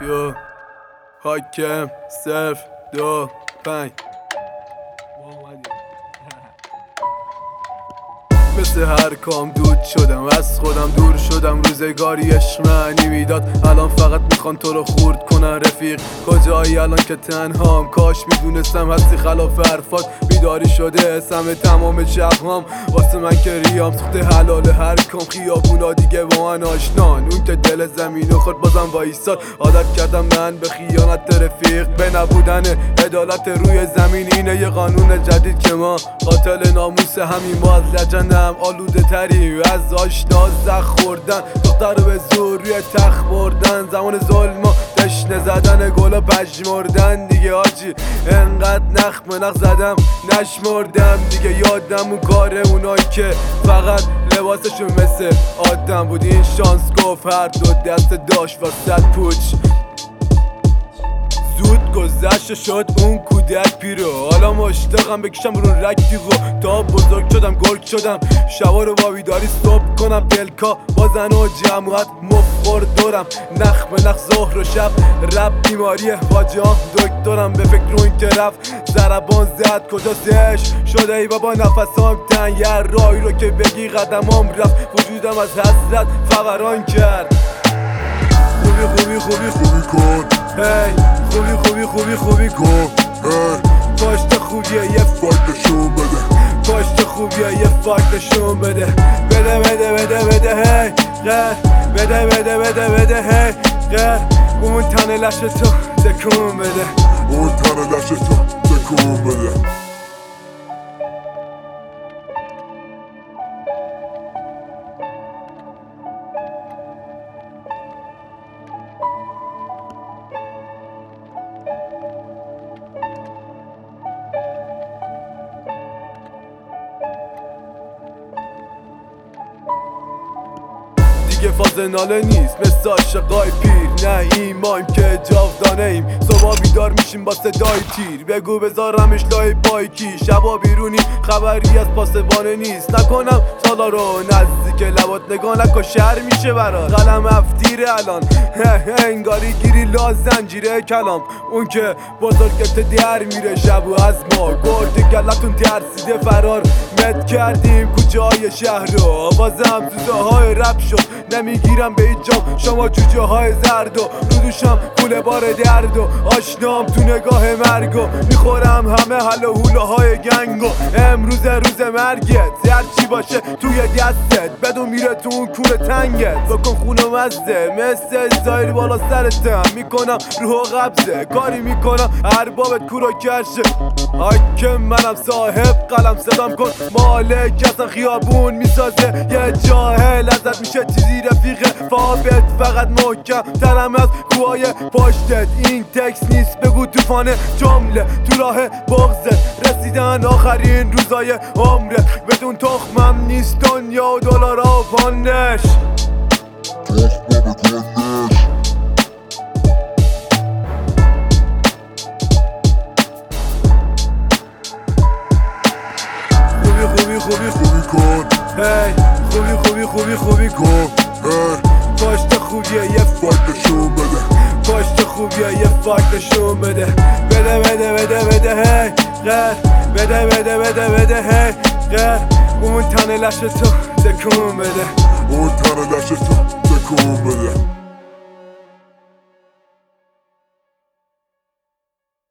یو حاکم 0 2 5 مثل هر کام دود شدم، از خودم دور شدم. روزگاری عشق معنی میداد، الان فقط میخوان تو رو خورد کنن. رفیق کجایی الان که تنهام؟ کاش میدونستم هستی خلاف حرفات. بیداری شده اسم تمام شبهام، واسه من که ریام سوخته حلال هر کام. خیابونا دیگه با من آشنان، اون که دل زمینو خورد بازم وایساد. عادت کردم من به خیانت رفیق، به نبودن عدالت روی زمین. اینه یه قانون جدید که ما قاتل ناموس همین ما از لجنم آلوده تری از آشنا زخ خوردن. دختر به زور روی تخت بردن، زمان ظلما دشنه زدن گل و پژمردن. دیگه آجی انقدر نخ زدم نشمردم دیگه. یادم اون کاره اونایی که فقط لباسشون مثل آدم بود. این شانس گفت هر دو دست داشت واسه پوچ. زود گذشت شد اون کودک پیرو، حالا مشتاقم بکشم رو رگ تیغو. تا بزرگ شدم گرگ شدم، شبا رو با بیداری صبح کنم. دلکا با زن و جماعت مفخور دورم. نخ به نخ ظهر و شب رب بیماریه واجهام دکترم. به فکر رو این که رفت ضربان زد کجاست عشق شده ای بابا. نفسام تنگ یه رای رو که بگی قدمام رفت. وجودم از حسرت فوران کرد. خوبی کن هی خوبی کن هی. پاشت خوبیه یه فایتشون بده، پاشت خوبیه یه فایتشون بده. بده هی غیر، بده هی غیر. اون تن لش تو تکون بده، اون تن لش تو تکون بده. دیگه فاز ناله نیست مثل عاشقای پیر. نه ایمایم که جاودانه ایم، صبح بیدار میشیم با صدای تیر. بگو بذارمش لای بایکی، شبا بیرونی خبری از پاسبانه نیست. نکنم سالا رو نزدیک لبات نگاه نکن شهر میشه برات. قلم افتیره الان انگاری گیری لا زنجیره کلام. اون که بزرگت در میره شبو از ما. گرد گلتون ترسیده فرار مد کردیم کوچه های شهر رو. آوازم زوزه های رپ شد، نمیگیرم به هیچ جام. شما جوجه های زرد و رو دوشم کوله بار درد و آشنام تو نگاه مرگو. میخورم همه حل و حوله های گنگو. امروز روز مرگت هر چی باشه توی دستت بدون میره تو اون کور تنگت. بکن خونو مزده مثل زایر بالا سرتم. میکنم روح قبضه کاری میکنم اربابت کورو کرشه. حاکم منم صاحب قلم صدام کن مالک اصلا خیابون میسازه. یه جاهل ازت میشه چیزی رفیقه فابت فقط محکم ترم از کوهای پاشتت. این تکس نیست بگو توفان جمله تو راه بغزت. رسیدن آخرین روزای عمره بدون تخمم نیست دنیا و دلارا و پانش. خوبی کن هی خوبی کن هی. پاشت خوبیه یه فایتشون بده، پاشت خوبیه یه فایتشون بده. بده هی غیر، بده هی غیر. اون تن لش تو تکون بده، اون تن لش تو تکون بده.